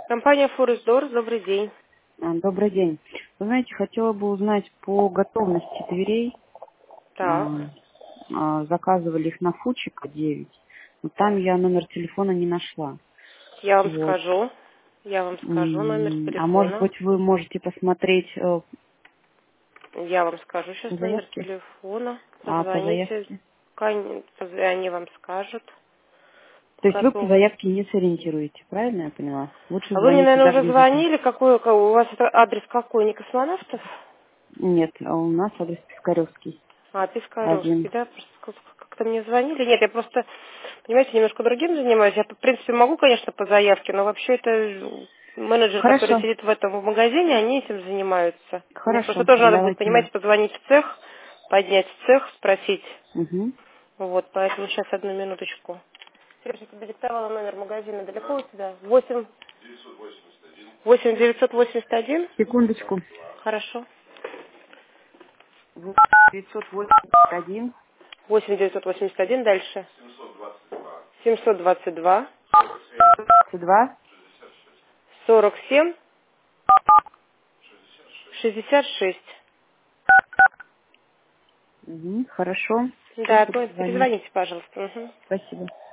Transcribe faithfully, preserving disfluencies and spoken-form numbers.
Компания Форестдор, добрый день. А, Добрый день. Вы знаете, хотела бы узнать по готовности дверей. Так, А, а, Заказывали их на Фучика девять, но там я номер телефона не нашла. я вам Вот. скажу. Я вам скажу номер М, А может телефона. быть, вы можете посмотреть э, Я вам скажу сейчас номер заявки? телефона. А, по Позвоните. заявке? Кон- Они вам скажут. То По есть вы по готовности. заявке не сориентируете, правильно я поняла? Лучше А вы мне, звоните в наверное, уже организацию. звонили. Какой, у вас это адрес какой? Не Космонавтов? Нет, а у нас адрес Пискаревский. А, Один. Пискаревский, да? Просто как- как-то мне звонили. Нет, я просто, понимаете, немножко другим занимаюсь. Я, в принципе, могу, конечно, по заявке, но вообще это менеджер, который Хорошо, сидит в этом в магазине, они этим занимаются. Мне просто хорошо. тоже надо будет, Давайте. понимаете, позвонить в цех, поднять в цех, спросить. Угу. Вот, поэтому сейчас одну минуточку. Сереж, я тебе диктовала номер магазина. Далеко у тебя? восемь, восемь девятьсот восемьдесят один. Секундочку. Хорошо. девятьсот восемьдесят один, восемь девятьсот восемьдесят один. Дальше. семьсот двадцать два. двадцать два. сорок семь. шестьдесят шесть. Угу, хорошо. Да, Буду то звонить. перезвоните, пожалуйста. Мгм. Спасибо.